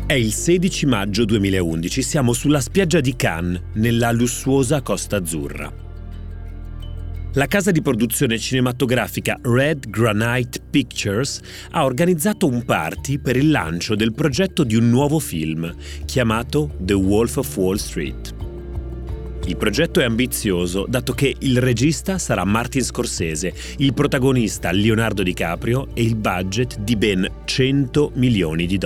È il 16 maggio 2011, siamo sulla spiaggia di Cannes, nella lussuosa Costa Azzurra. La casa di produzione cinematografica Red Granite Pictures ha organizzato un party per il lancio del progetto di un nuovo film, chiamato The Wolf of Wall Street. Il progetto è ambizioso, dato che il regista sarà Martin Scorsese, il protagonista Leonardo DiCaprio e il budget di ben $100 milioni.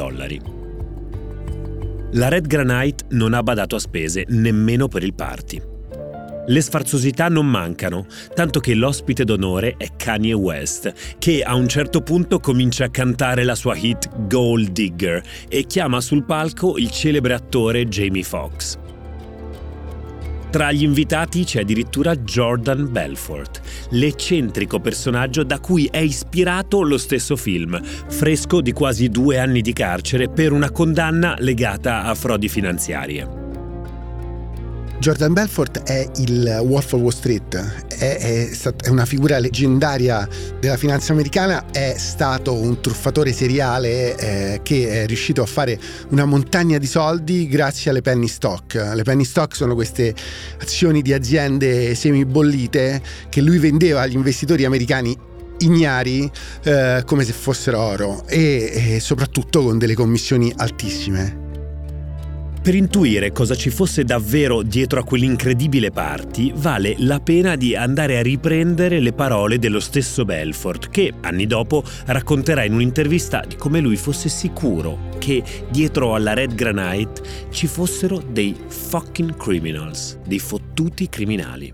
La Red Granite non ha badato a spese nemmeno per il party. Le sfarzosità non mancano, tanto che l'ospite d'onore è Kanye West, che a un certo punto comincia a cantare la sua hit Gold Digger e chiama sul palco il celebre attore Jamie Foxx. Tra gli invitati c'è addirittura Jordan Belfort, l'eccentrico personaggio da cui è ispirato lo stesso film, fresco di quasi 2 anni di carcere per una condanna legata a frodi finanziarie. Jordan Belfort è il Wolf of Wall Street, è una figura leggendaria della finanza americana, è stato un truffatore seriale che è riuscito a fare una montagna di soldi grazie alle penny stock. Le penny stock sono queste azioni di aziende semibollite che lui vendeva agli investitori americani ignari come se fossero oro e soprattutto con delle commissioni altissime. Per intuire cosa ci fosse davvero dietro a quell'incredibile party, vale la pena di andare a riprendere le parole dello stesso Belfort, che anni dopo racconterà in un'intervista di come lui fosse sicuro che dietro alla Red Granite ci fossero dei fucking criminals, dei fottuti criminali.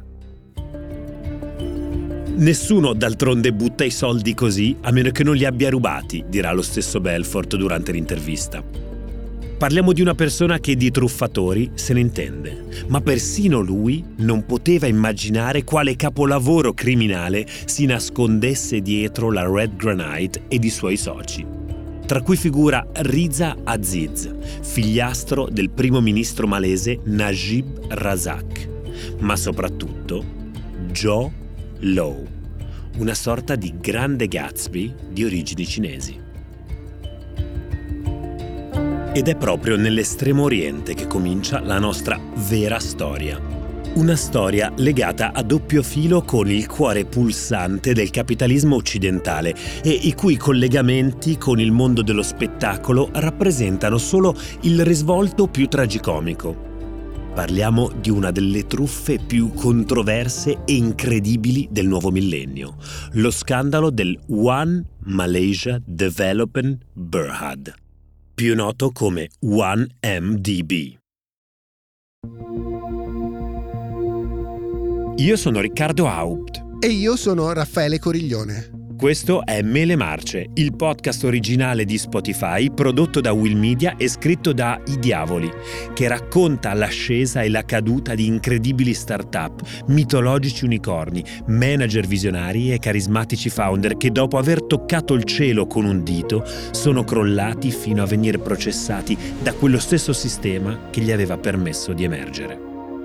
Nessuno d'altronde butta i soldi così a meno che non li abbia rubati, dirà lo stesso Belfort durante l'intervista. Parliamo di una persona che di truffatori se ne intende, ma persino lui non poteva immaginare quale capolavoro criminale si nascondesse dietro la Red Granite ed i suoi soci, tra cui figura Riza Aziz, figliastro del primo ministro malese Najib Razak, ma soprattutto Joe Low, una sorta di grande Gatsby di origini cinesi. Ed è proprio nell'estremo oriente che comincia la nostra vera storia. Una storia legata a doppio filo con il cuore pulsante del capitalismo occidentale e i cui collegamenti con il mondo dello spettacolo rappresentano solo il risvolto più tragicomico. Parliamo di una delle truffe più controverse e incredibili del nuovo millennio, lo scandalo del One Malaysia Development Berhad, più noto come 1MDB. Io sono Riccardo Haupt. E io sono Raffaele Coriglione. Questo è Mele Marce, il podcast originale di Spotify prodotto da Will Media e scritto da I Diavoli, che racconta l'ascesa e la caduta di incredibili start-up, mitologici unicorni, manager visionari e carismatici founder che dopo aver toccato il cielo con un dito sono crollati fino a venire processati da quello stesso sistema che gli aveva permesso di emergere.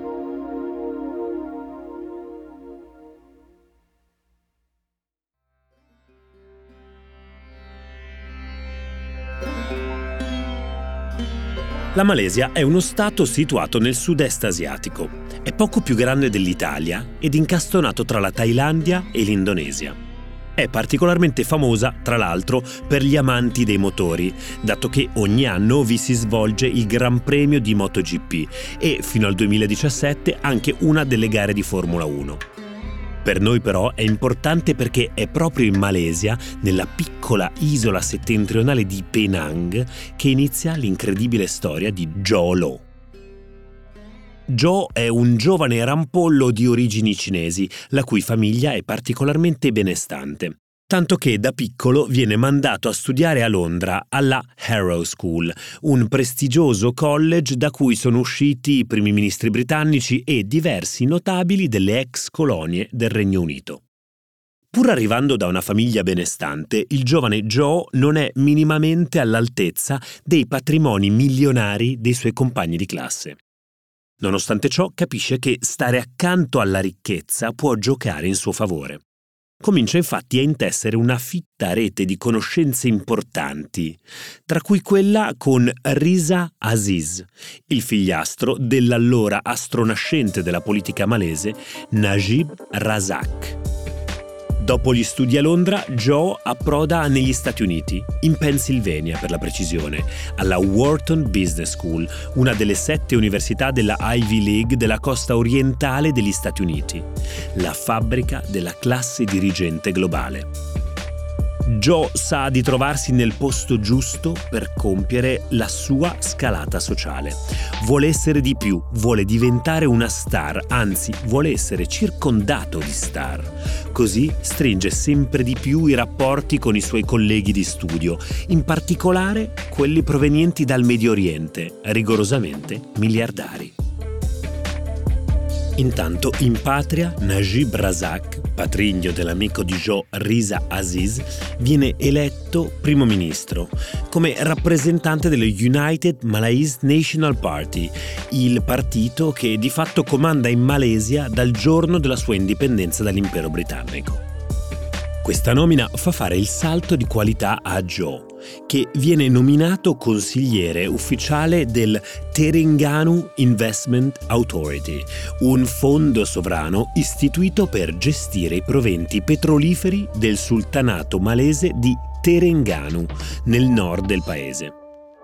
La Malesia è uno stato situato nel sud-est asiatico. È poco più grande dell'Italia ed incastonato tra la Thailandia e l'Indonesia. È particolarmente famosa, tra l'altro, per gli amanti dei motori, dato che ogni anno vi si svolge il Gran Premio di MotoGP e, fino al 2017, anche una delle gare di Formula 1. Per noi però è importante perché è proprio in Malesia, nella piccola isola settentrionale di Penang, che inizia l'incredibile storia di Joe Low. Joe è un giovane rampollo di origini cinesi, la cui famiglia è particolarmente benestante. Tanto che da piccolo viene mandato a studiare a Londra alla Harrow School, un prestigioso college da cui sono usciti i primi ministri britannici e diversi notabili delle ex colonie del Regno Unito. Pur arrivando da una famiglia benestante, il giovane Joe non è minimamente all'altezza dei patrimoni milionari dei suoi compagni di classe. Nonostante ciò, capisce che stare accanto alla ricchezza può giocare in suo favore. Comincia infatti a intessere una fitta rete di conoscenze importanti, tra cui quella con Riza Aziz, il figliastro dell'allora astronascente della politica malese Najib Razak. Dopo gli studi a Londra, Joe approda negli Stati Uniti, in Pennsylvania per la precisione, alla Wharton Business School, una delle 7 università della Ivy League della costa orientale degli Stati Uniti, la fabbrica della classe dirigente globale. Joe sa di trovarsi nel posto giusto per compiere la sua scalata sociale. Vuole essere di più, vuole diventare una star, anzi vuole essere circondato di star. Così stringe sempre di più i rapporti con i suoi colleghi di studio, in particolare quelli provenienti dal Medio Oriente, rigorosamente miliardari. Intanto in patria Najib Razak, patrigno dell'amico di Joe Riza Aziz, viene eletto primo ministro come rappresentante dello United Malaysian National Party, il partito che di fatto comanda in Malesia dal giorno della sua indipendenza dall'impero britannico. Questa nomina fa fare il salto di qualità a Joe, che viene nominato consigliere ufficiale del Terengganu Investment Authority, un fondo sovrano istituito per gestire i proventi petroliferi del sultanato malese di Terengganu, nel nord del paese.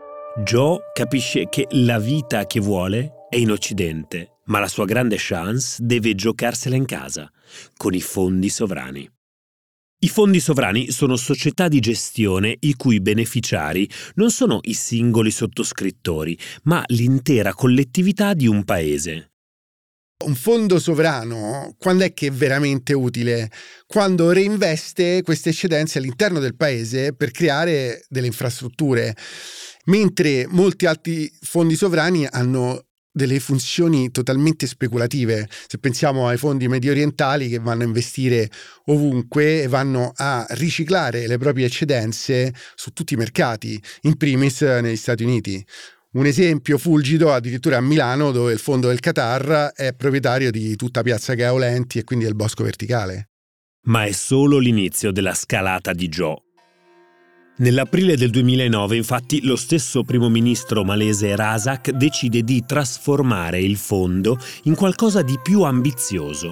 Joe capisce che la vita che vuole è in Occidente, ma la sua grande chance deve giocarsela in casa, con i fondi sovrani. I fondi sovrani sono società di gestione i cui beneficiari non sono i singoli sottoscrittori, ma l'intera collettività di un paese. Un fondo sovrano, quando è che è veramente utile? Quando reinveste queste eccedenze all'interno del paese per creare delle infrastrutture, mentre molti altri fondi sovrani hanno delle funzioni totalmente speculative. Se pensiamo ai fondi medio orientali che vanno a investire ovunque e vanno a riciclare le proprie eccedenze su tutti i mercati, in primis negli Stati Uniti. Un esempio fulgido addirittura a Milano, dove il fondo del Qatar è proprietario di tutta Piazza Gaolenti e quindi del Bosco Verticale. Ma è solo l'inizio della scalata di Joe. Nell'aprile del 2009, infatti, lo stesso primo ministro malese Razak decide di trasformare il fondo in qualcosa di più ambizioso.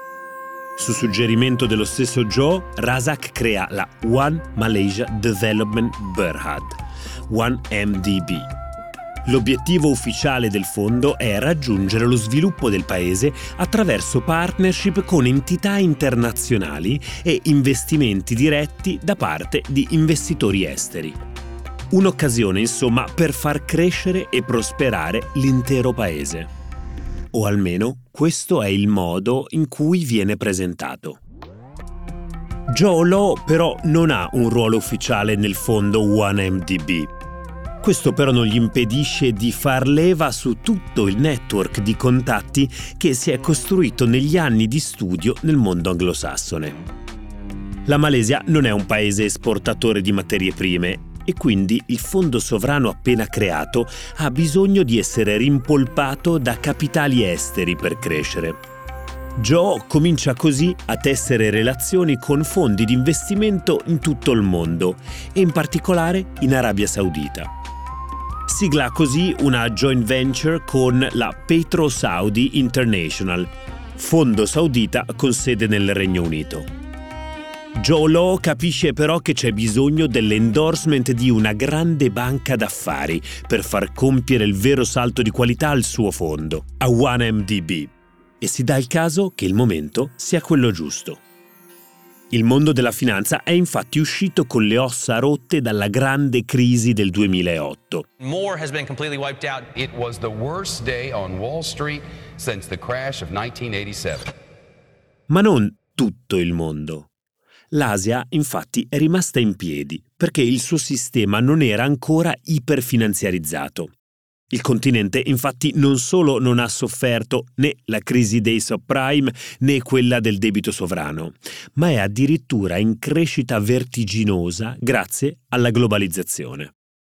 Su suggerimento dello stesso Joe, Razak crea la One Malaysia Development Berhad, One MDB. L'obiettivo ufficiale del fondo è raggiungere lo sviluppo del paese attraverso partnership con entità internazionali e investimenti diretti da parte di investitori esteri. Un'occasione, insomma, per far crescere e prosperare l'intero paese. O almeno questo è il modo in cui viene presentato. Joe Law però non ha un ruolo ufficiale nel fondo One MDB. Questo però non gli impedisce di far leva su tutto il network di contatti che si è costruito negli anni di studio nel mondo anglosassone. La Malesia non è un paese esportatore di materie prime e quindi il fondo sovrano appena creato ha bisogno di essere rimpolpato da capitali esteri per crescere. Joe comincia così a tessere relazioni con fondi di investimento in tutto il mondo e in particolare in Arabia Saudita. Sigla così una joint venture con la Petro Saudi International, fondo saudita con sede nel Regno Unito. Joe Law capisce però che c'è bisogno dell'endorsement di una grande banca d'affari per far compiere il vero salto di qualità al suo fondo, a OneMDB, e si dà il caso che il momento sia quello giusto. Il mondo della finanza è infatti uscito con le ossa rotte dalla grande crisi del 2008. More has been completely wiped out. It was the worst day on Wall Street since the crash of 1987. Ma non tutto il mondo. L'Asia, infatti, è rimasta in piedi perché il suo sistema non era ancora iperfinanziarizzato. Il continente, infatti, non solo non ha sofferto né la crisi dei subprime né quella del debito sovrano, ma è addirittura in crescita vertiginosa grazie alla globalizzazione.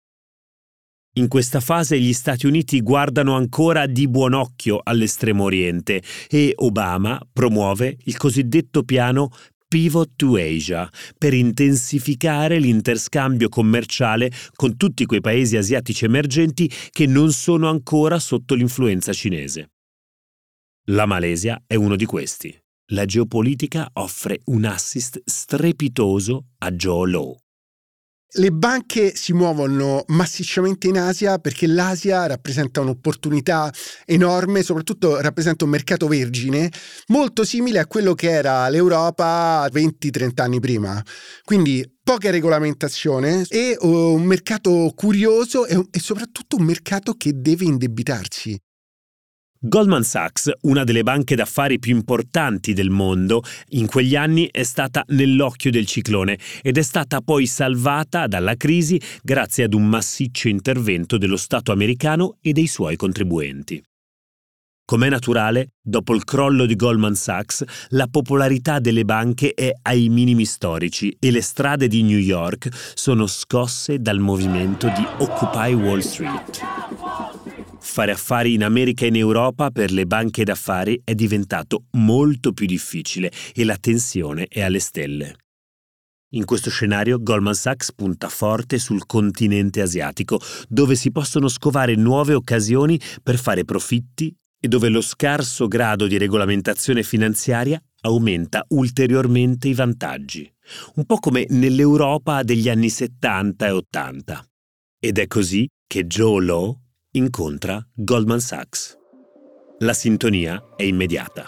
In questa fase gli Stati Uniti guardano ancora di buon occhio all'Estremo Oriente e Obama promuove il cosiddetto piano Pivot to Asia, per intensificare l'interscambio commerciale con tutti quei paesi asiatici emergenti che non sono ancora sotto l'influenza cinese. La Malesia è uno di questi. La geopolitica offre un assist strepitoso a Joe Low. Le banche si muovono massicciamente in Asia perché l'Asia rappresenta un'opportunità enorme, soprattutto rappresenta un mercato vergine molto simile a quello che era l'Europa 20-30 anni prima. Quindi poca regolamentazione e un mercato curioso e soprattutto un mercato che deve indebitarsi. Goldman Sachs, una delle banche d'affari più importanti del mondo, in quegli anni è stata nell'occhio del ciclone ed è stata poi salvata dalla crisi grazie ad un massiccio intervento dello Stato americano e dei suoi contribuenti. Com'è naturale, dopo il crollo di Goldman Sachs, la popolarità delle banche è ai minimi storici e le strade di New York sono scosse dal movimento di Occupy Wall Street. Fare affari in America e in Europa per le banche d'affari è diventato molto più difficile e la tensione è alle stelle. In questo scenario Goldman Sachs punta forte sul continente asiatico, dove si possono scovare nuove occasioni per fare profitti e dove lo scarso grado di regolamentazione finanziaria aumenta ulteriormente i vantaggi, un po' come nell'Europa degli anni 70 e 80. Ed è così che Joe Low incontra Goldman Sachs. La sintonia è immediata.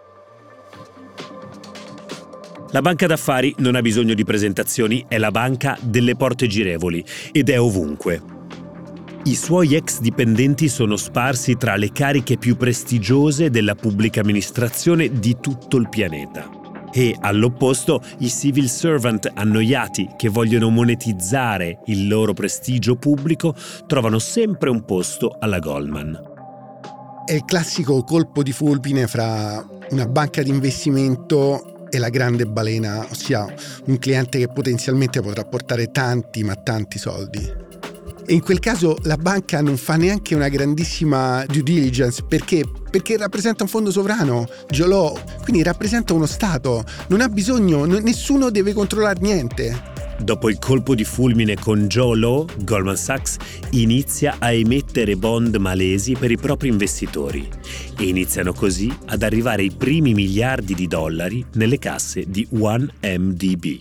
La banca d'affari non ha bisogno di presentazioni, è la banca delle porte girevoli ed è ovunque. I suoi ex dipendenti sono sparsi tra le cariche più prestigiose della pubblica amministrazione di tutto il pianeta. E, all'opposto, i civil servant annoiati che vogliono monetizzare il loro prestigio pubblico trovano sempre un posto alla Goldman. È il classico colpo di fulmine fra una banca di investimento e la grande balena, ossia un cliente che potenzialmente potrà portare tanti ma tanti soldi. E in quel caso la banca non fa neanche una grandissima due diligence perché rappresenta un fondo sovrano, Joe Low, quindi rappresenta uno Stato, non ha bisogno, nessuno deve controllare niente. Dopo il colpo di fulmine con Joe Low, Goldman Sachs inizia a emettere bond malesi per i propri investitori e iniziano così ad arrivare i primi miliardi di dollari nelle casse di 1MDB.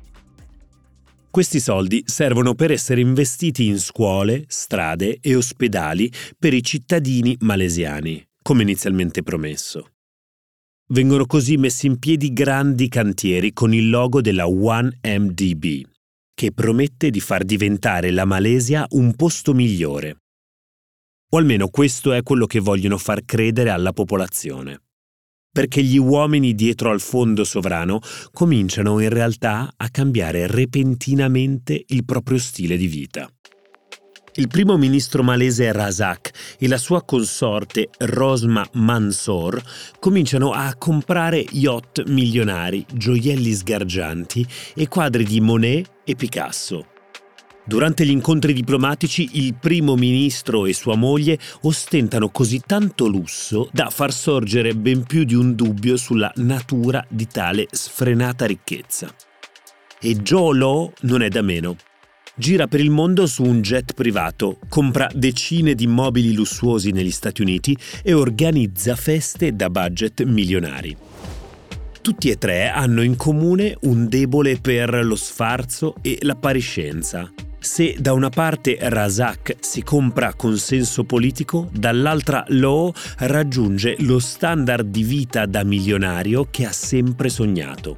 Questi soldi servono per essere investiti in scuole, strade e ospedali per i cittadini malesiani, come inizialmente promesso. Vengono così messi in piedi grandi cantieri con il logo della 1MDB, che promette di far diventare la Malesia un posto migliore. O almeno questo è quello che vogliono far credere alla popolazione. Perché gli uomini dietro al fondo sovrano cominciano in realtà a cambiare repentinamente il proprio stile di vita. Il primo ministro malese Razak e la sua consorte Rosma Mansor cominciano a comprare yacht milionari, gioielli sgargianti e quadri di Monet e Picasso. Durante gli incontri diplomatici, il primo ministro e sua moglie ostentano così tanto lusso da far sorgere ben più di un dubbio sulla natura di tale sfrenata ricchezza. E Joe Low non è da meno. Gira per il mondo su un jet privato, compra decine di immobili lussuosi negli Stati Uniti e organizza feste da budget milionari. Tutti e tre hanno in comune un debole per lo sfarzo e l'appariscenza. Se da una parte Razak si compra consenso politico, dall'altra Low raggiunge lo standard di vita da milionario che ha sempre sognato.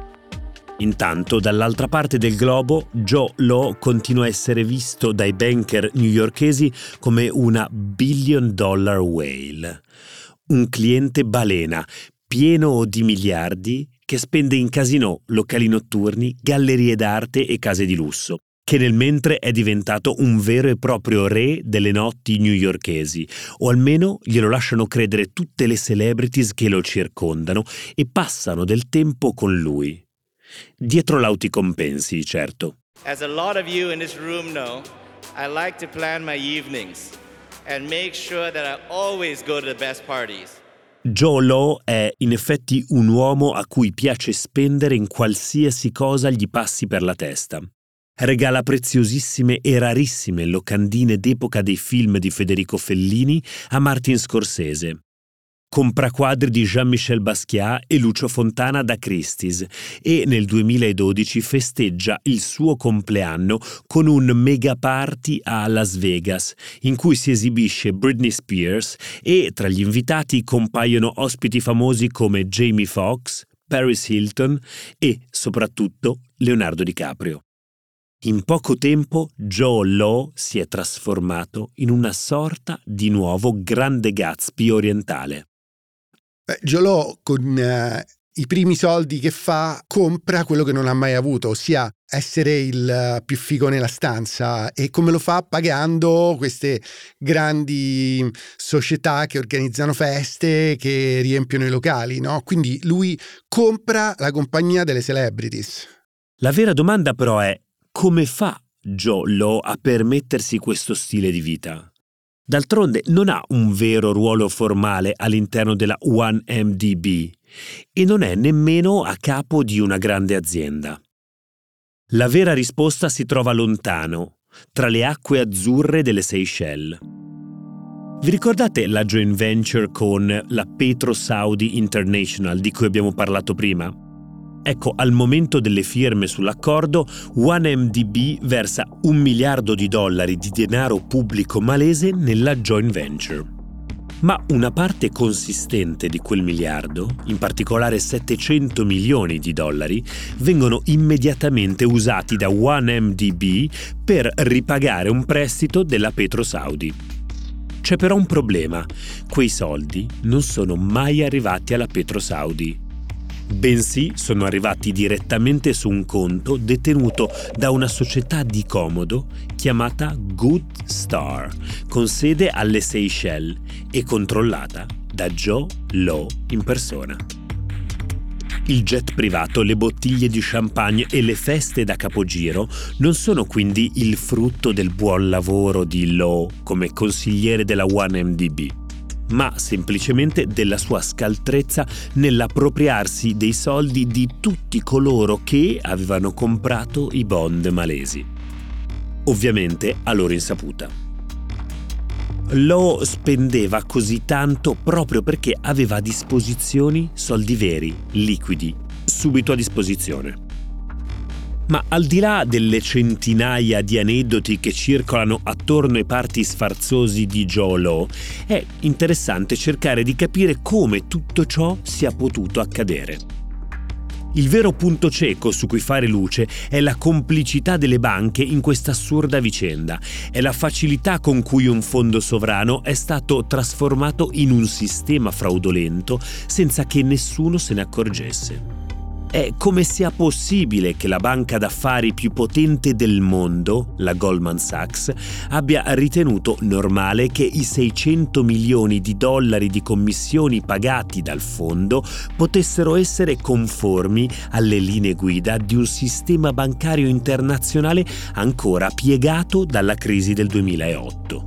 Intanto, dall'altra parte del globo, Joe Low continua a essere visto dai banker newyorkesi come una billion dollar whale, un cliente balena pieno di miliardi che spende in casinò, locali notturni, gallerie d'arte e case di lusso, che nel mentre è diventato un vero e proprio re delle notti newyorkesi, o almeno glielo lasciano credere tutte le celebrities che lo circondano e passano del tempo con lui. Dietro lauti compensi, certo. As a lot of you in this room know, I like to plan my evenings and make sure that I always go to the best parties. Joe Law è in effetti un uomo a cui piace spendere in qualsiasi cosa gli passi per la testa. Regala preziosissime e rarissime locandine d'epoca dei film di Federico Fellini a Martin Scorsese. Compra quadri di Jean-Michel Basquiat e Lucio Fontana da Christie's e nel 2012 festeggia il suo compleanno con un mega party a Las Vegas in cui si esibisce Britney Spears e tra gli invitati compaiono ospiti famosi come Jamie Foxx, Paris Hilton e soprattutto Leonardo DiCaprio. In poco tempo Joe Law si è trasformato in una sorta di nuovo grande Gatsby orientale. Joe Law con i primi soldi che fa compra quello che non ha mai avuto, ossia essere il più figo nella stanza. E come lo fa? Pagando queste grandi società che organizzano feste, che riempiono i locali, no? Quindi lui compra la compagnia delle celebrities. La vera domanda però è: come fa Joe Law a permettersi questo stile di vita? D'altronde non ha un vero ruolo formale all'interno della 1MDB e non è nemmeno a capo di una grande azienda. La vera risposta si trova lontano, tra le acque azzurre delle Seychelles. Vi ricordate la joint venture con la Petro Saudi International di cui abbiamo parlato prima? Ecco, al momento delle firme sull'accordo, 1MDB versa $1 miliardo di denaro pubblico malese nella joint venture. Ma una parte consistente di quel miliardo, in particolare $700 milioni, vengono immediatamente usati da 1MDB per ripagare un prestito della Petro Saudi. C'è però un problema: quei soldi non sono mai arrivati alla Petro Saudi, bensì sono arrivati direttamente su un conto detenuto da una società di comodo chiamata Good Star, con sede alle Seychelles e controllata da Joe Law in persona. Il jet privato, le bottiglie di champagne e le feste da capogiro non sono quindi il frutto del buon lavoro di Law come consigliere della 1MDB, ma semplicemente della sua scaltrezza nell'appropriarsi dei soldi di tutti coloro che avevano comprato i bond malesi. Ovviamente a loro insaputa. Law spendeva così tanto proprio perché aveva a disposizione soldi veri, liquidi, subito a disposizione. Ma al di là delle centinaia di aneddoti che circolano attorno ai party sfarzosi di Joe Law, è interessante cercare di capire come tutto ciò sia potuto accadere. Il vero punto cieco su cui fare luce è la complicità delle banche in questa assurda vicenda, è la facilità con cui un fondo sovrano è stato trasformato in un sistema fraudolento senza che nessuno se ne accorgesse. È come sia possibile che la banca d'affari più potente del mondo, la Goldman Sachs, abbia ritenuto normale che i $600 milioni di commissioni pagati dal fondo potessero essere conformi alle linee guida di un sistema bancario internazionale ancora piegato dalla crisi del 2008.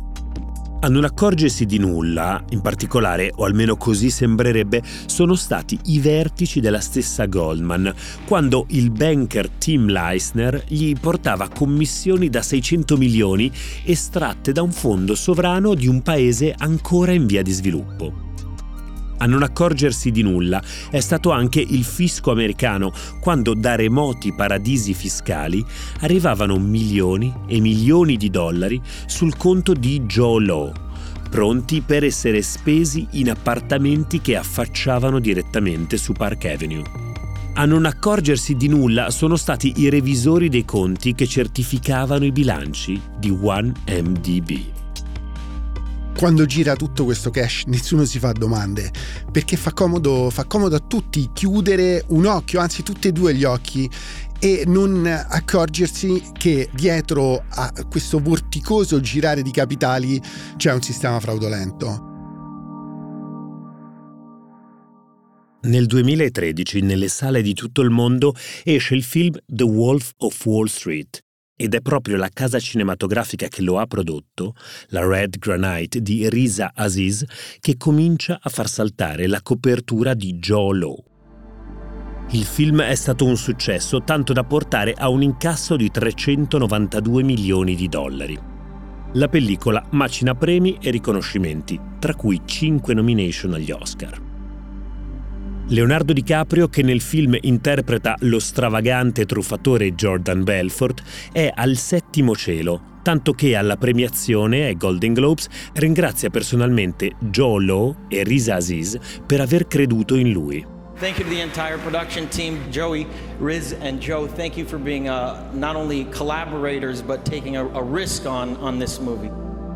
A non accorgersi di nulla, in particolare, o almeno così sembrerebbe, sono stati i vertici della stessa Goldman, quando il banker Tim Leissner gli portava commissioni da 600 milioni estratte da un fondo sovrano di un paese ancora in via di sviluppo. A non accorgersi di nulla è stato anche il fisco americano, quando da remoti paradisi fiscali arrivavano milioni e milioni di dollari sul conto di Joe Law, pronti per essere spesi in appartamenti che affacciavano direttamente su Park Avenue. A non accorgersi di nulla sono stati i revisori dei conti che certificavano i bilanci di 1MDB. Quando gira tutto questo cash nessuno si fa domande, perché fa comodo a tutti chiudere un occhio, anzi tutti e due gli occhi, e non accorgersi che dietro a questo vorticoso girare di capitali c'è un sistema fraudolento. Nel 2013, nelle sale di tutto il mondo, esce il film The Wolf of Wall Street, ed è proprio la casa cinematografica che lo ha prodotto, la Red Granite di Riza Aziz, che comincia a far saltare la copertura di Joe Law. Il film è stato un successo, tanto da portare a un incasso di 392 milioni di dollari. La pellicola macina premi e riconoscimenti, tra cui 5 nomination agli Oscar. Leonardo DiCaprio, che nel film interpreta lo stravagante truffatore Jordan Belfort, è al 7° cielo, tanto che alla premiazione ai Golden Globes ringrazia personalmente Joe Law e Riza Aziz per aver creduto in lui. Thank you to the entire production team, Joey, Riz and Joe. Thank you for being not only collaborators but taking a risk on this movie.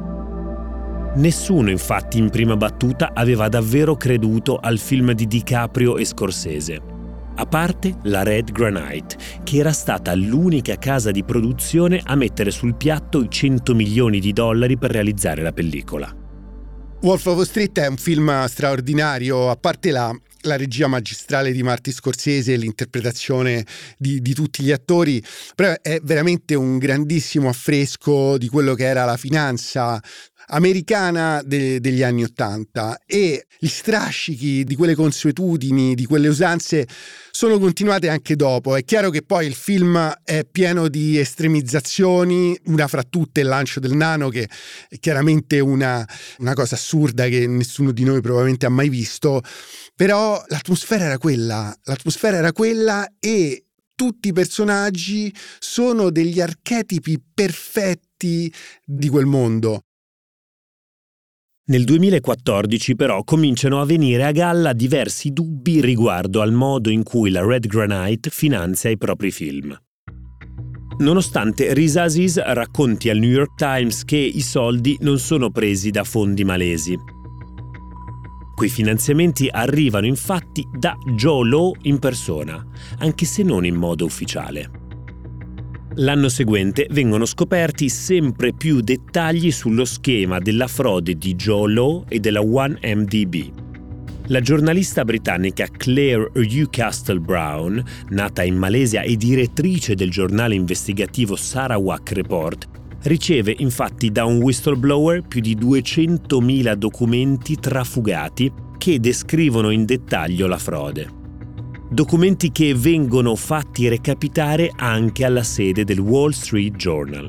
Nessuno infatti in prima battuta aveva davvero creduto al film di DiCaprio e Scorsese, a parte la Red Granite, che era stata l'unica casa di produzione a mettere sul piatto i 100 milioni di dollari per realizzare la pellicola. Wolf of Wall Street è un film straordinario, a parte la regia magistrale di Martin Scorsese e l'interpretazione di tutti gli attori, però è veramente un grandissimo affresco di quello che era la finanza americana degli anni '80, e gli strascichi di quelle consuetudini, di quelle usanze sono continuate anche dopo. È chiaro che poi il film è pieno di estremizzazioni, una fra tutte il lancio del nano, che è chiaramente una cosa assurda che nessuno di noi probabilmente ha mai visto, però l'atmosfera era quella e tutti i personaggi sono degli archetipi perfetti di quel mondo. Nel 2014 però cominciano a venire a galla diversi dubbi riguardo al modo in cui la Red Granite finanzia i propri film. Nonostante Riza Aziz racconti al New York Times che i soldi non sono presi da fondi malesi. Quei finanziamenti arrivano infatti da Joe Law in persona, anche se non in modo ufficiale. L'anno seguente vengono scoperti sempre più dettagli sullo schema della frode di Joe Law e della 1MDB. La giornalista britannica Claire Newcastle Brown, nata in Malesia e direttrice del giornale investigativo Sarawak Report, riceve infatti da un whistleblower più di 200.000 documenti trafugati che descrivono in dettaglio la frode. Documenti che vengono fatti recapitare anche alla sede del Wall Street Journal.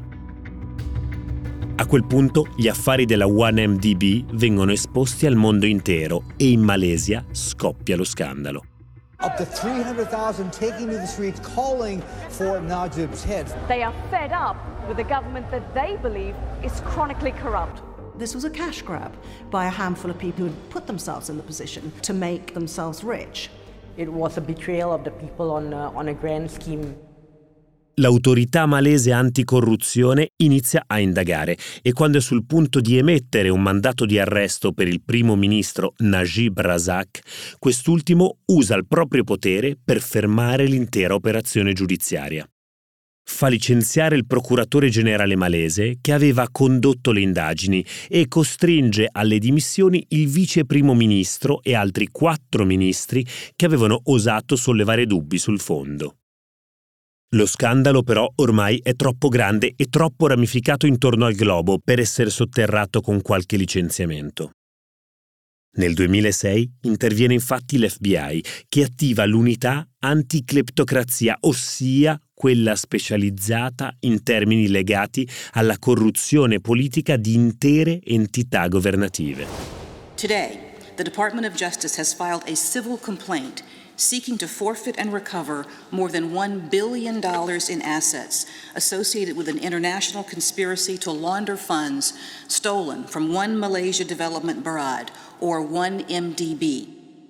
A quel punto gli affari della 1MDB vengono esposti al mondo intero e in Malesia scoppia lo scandalo. Up to 300,000 taking to the streets calling for Najib's head. They are fed up with a government that they believe is chronically corrupt. This was a cash grab by a handful of people who had put themselves in the position to make themselves rich. It was a betrayal of the people on a grand scheme. L'autorità malese anticorruzione inizia a indagare e quando è sul punto di emettere un mandato di arresto per il primo ministro Najib Razak, quest'ultimo usa il proprio potere per fermare l'intera operazione giudiziaria. Fa licenziare il procuratore generale malese che aveva condotto le indagini e costringe alle dimissioni il vice primo ministro e altri 4 ministri che avevano osato sollevare dubbi sul fondo. Lo scandalo però ormai è troppo grande e troppo ramificato intorno al globo per essere sotterrato con qualche licenziamento. Nel 2006 interviene infatti l'FBI che attiva l'unità anticleptocrazia, ossia quella specializzata in termini legati alla corruzione politica di intere entità governative. Today, the Department of Justice has filed a civil complaint seeking to forfeit and recover more than $1 billion in assets associated with an international conspiracy to launder funds stolen from One Malaysia Development Berhad, or 1MDB.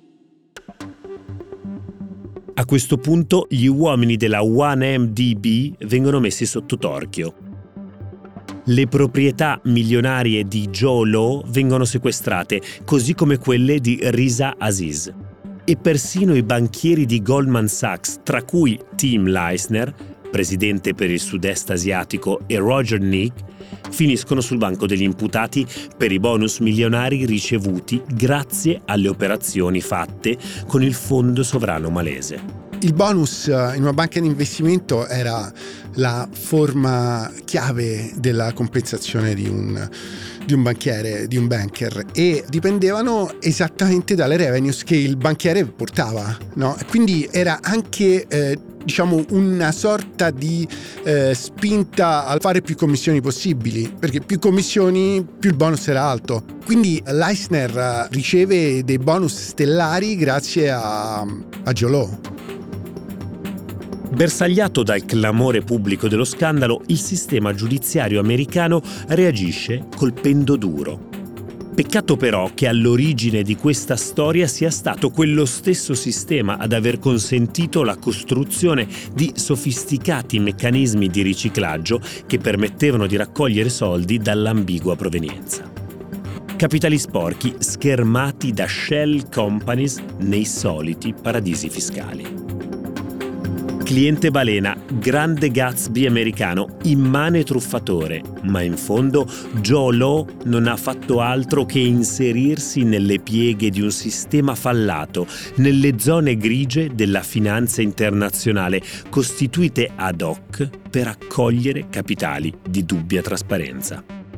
A questo punto gli uomini della 1MDB vengono messi sotto torchio. Le proprietà milionarie di Joe Law vengono sequestrate, così come quelle di Riza Aziz. E persino i banchieri di Goldman Sachs, tra cui Tim Leissner, presidente per il sud-est asiatico, e Roger Nick, finiscono sul banco degli imputati per i bonus milionari ricevuti grazie alle operazioni fatte con il fondo sovrano malese. Il bonus in una banca di investimento era la forma chiave della compensazione di un banchiere, di un banker, e dipendevano esattamente dalle revenues che il banchiere portava, no? E quindi era anche una sorta di spinta a fare più commissioni possibili, perché più commissioni più il bonus era alto. Quindi l'Eisner riceve dei bonus stellari grazie a Joe Low. Bersagliato dal clamore pubblico dello scandalo, il sistema giudiziario americano reagisce colpendo duro. Peccato però che all'origine di questa storia sia stato quello stesso sistema ad aver consentito la costruzione di sofisticati meccanismi di riciclaggio che permettevano di raccogliere soldi dall'ambigua provenienza. Capitali sporchi schermati da shell companies nei soliti paradisi fiscali. Cliente balena, grande Gatsby americano, immane truffatore, ma in fondo Joe Low non ha fatto altro che inserirsi nelle pieghe di un sistema fallato, nelle zone grigie della finanza internazionale, costituite ad hoc per accogliere capitali di dubbia trasparenza.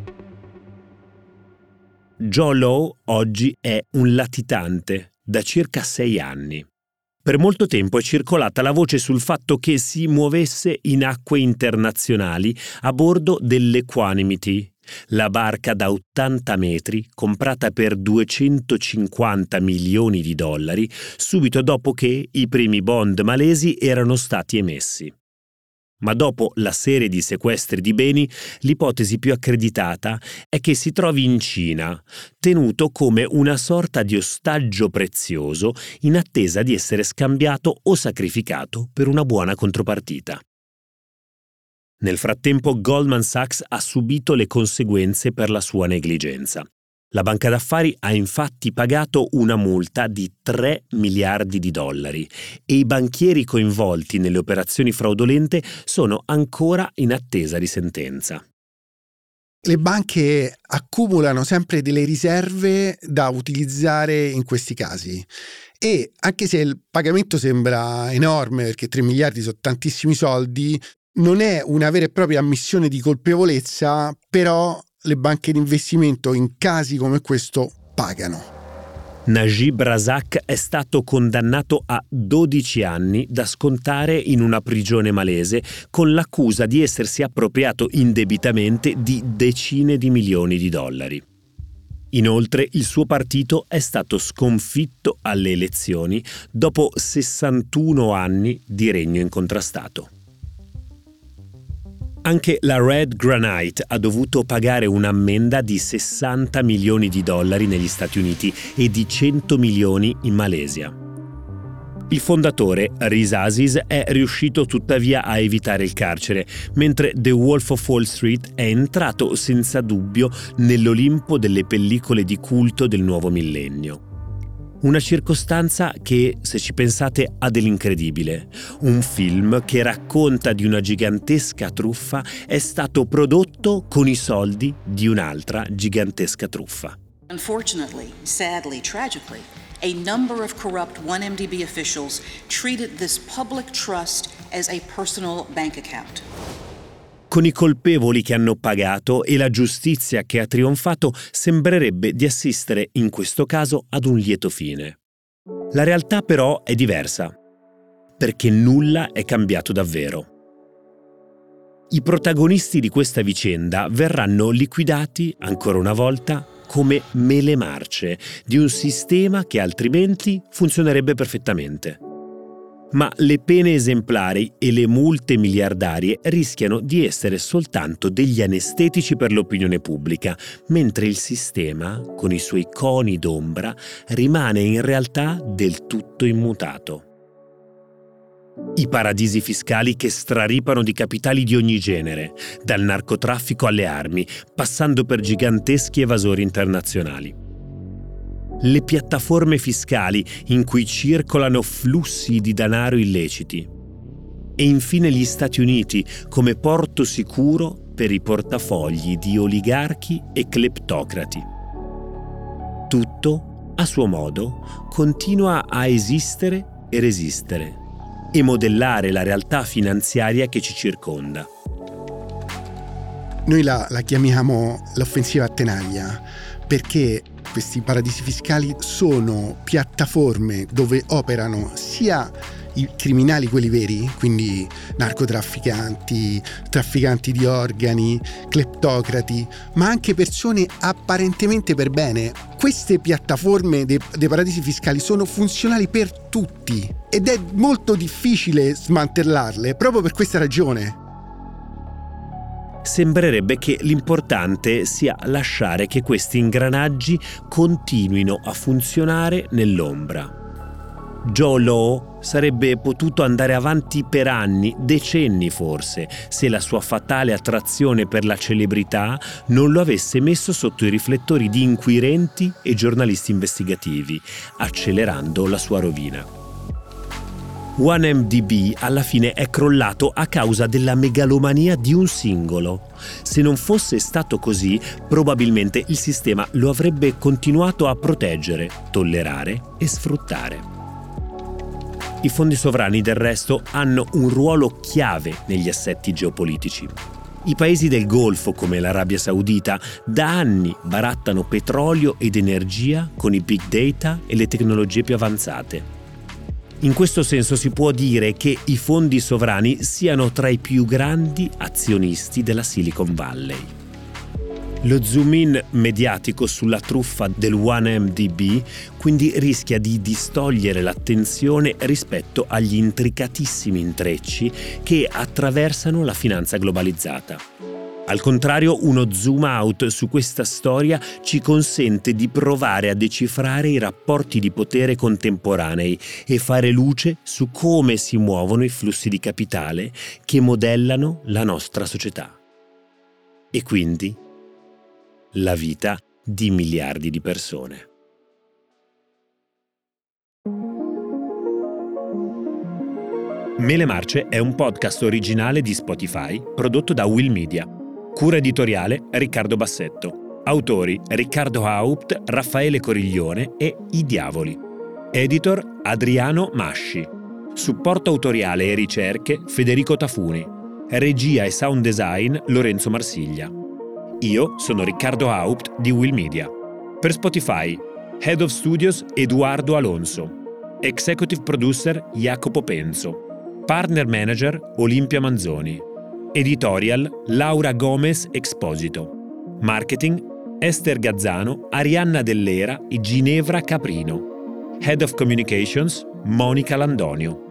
Joe Low oggi è un latitante da circa 6 anni. Per molto tempo è circolata la voce sul fatto che si muovesse in acque internazionali a bordo dell'Equanimity, la barca da 80 metri comprata per $250 milioni, subito dopo che i primi bond malesi erano stati emessi. Ma dopo la serie di sequestri di beni, l'ipotesi più accreditata è che si trovi in Cina, tenuto come una sorta di ostaggio prezioso in attesa di essere scambiato o sacrificato per una buona contropartita. Nel frattempo Goldman Sachs ha subito le conseguenze per la sua negligenza. La banca d'affari ha infatti pagato una multa di $3 miliardi e i banchieri coinvolti nelle operazioni fraudolente sono ancora in attesa di sentenza. Le banche accumulano sempre delle riserve da utilizzare in questi casi e anche se il pagamento sembra enorme, perché 3 miliardi sono tantissimi soldi, non è una vera e propria ammissione di colpevolezza, però le banche di investimento in casi come questo pagano. Najib Razak è stato condannato a 12 anni da scontare in una prigione malese con l'accusa di essersi appropriato indebitamente di decine di milioni di dollari. Inoltre, il suo partito è stato sconfitto alle elezioni dopo 61 anni di regno incontrastato. Anche la Red Granite ha dovuto pagare un'ammenda di $60 milioni negli Stati Uniti e di 100 milioni in Malesia. Il fondatore, Riz Aziz, è riuscito tuttavia a evitare il carcere, mentre The Wolf of Wall Street è entrato senza dubbio nell'Olimpo delle pellicole di culto del nuovo millennio. Una circostanza che, se ci pensate, ha dell'incredibile. Un film che racconta di una gigantesca truffa è stato prodotto con i soldi di un'altra gigantesca truffa. Unfortunately, sadly, tragically, a number of corrupt 1MDB officials treated this public trust as a personal bank account. Con i colpevoli che hanno pagato e la giustizia che ha trionfato, sembrerebbe di assistere in questo caso ad un lieto fine. La realtà però è diversa, perché nulla è cambiato davvero. I protagonisti di questa vicenda verranno liquidati, ancora una volta, come mele marce di un sistema che altrimenti funzionerebbe perfettamente. Ma le pene esemplari e le multe miliardarie rischiano di essere soltanto degli anestetici per l'opinione pubblica, mentre il sistema, con i suoi coni d'ombra, rimane in realtà del tutto immutato. I paradisi fiscali che straripano di capitali di ogni genere, dal narcotraffico alle armi, passando per giganteschi evasori internazionali. Le piattaforme fiscali in cui circolano flussi di denaro illeciti. E infine gli Stati Uniti come porto sicuro per i portafogli di oligarchi e cleptocrati. Tutto, a suo modo, continua a esistere e resistere. e modellare la realtà finanziaria che ci circonda. Noi la chiamiamo l'offensiva a tenaglia, perché questi paradisi fiscali sono piattaforme dove operano sia i criminali, quelli veri, quindi narcotrafficanti, trafficanti di organi, cleptocrati, ma anche persone apparentemente per bene. Queste piattaforme dei paradisi fiscali sono funzionali per tutti ed è molto difficile smantellarle proprio per questa ragione. Sembrerebbe che l'importante sia lasciare che questi ingranaggi continuino a funzionare nell'ombra. Joe Law sarebbe potuto andare avanti per anni, decenni forse, se la sua fatale attrazione per la celebrità non lo avesse messo sotto i riflettori di inquirenti e giornalisti investigativi, accelerando la sua rovina. 1MDB alla fine è crollato a causa della megalomania di un singolo. Se non fosse stato così, probabilmente il sistema lo avrebbe continuato a proteggere, tollerare e sfruttare. I fondi sovrani, del resto, hanno un ruolo chiave negli assetti geopolitici. I paesi del Golfo, come l'Arabia Saudita, da anni barattano petrolio ed energia con i big data e le tecnologie più avanzate. In questo senso si può dire che i fondi sovrani siano tra i più grandi azionisti della Silicon Valley. Lo zoom in mediatico sulla truffa del 1MDB quindi rischia di distogliere l'attenzione rispetto agli intricatissimi intrecci che attraversano la finanza globalizzata. Al contrario, uno zoom out su questa storia ci consente di provare a decifrare i rapporti di potere contemporanei e fare luce su come si muovono i flussi di capitale che modellano la nostra società. E quindi la vita di miliardi di persone. Mele Marce è un podcast originale di Spotify prodotto da Will Media. Cura editoriale Riccardo Bassetto. Autori Riccardo Haupt, Raffaele Coriglione e I Diavoli. Editor Adriano Masci. Supporto autoriale e ricerche Federico Tafuni. Regia e sound design Lorenzo Marsiglia. Io sono Riccardo Haupt di Will Media. Per Spotify, Head of Studios Eduardo Alonso. Executive Producer Jacopo Penzo. Partner Manager Olimpia Manzoni. Editorial Laura Gomez Exposito. Marketing Esther Gazzano, Arianna Dell'Era e Ginevra Caprino. Head of Communications Monica Landonio.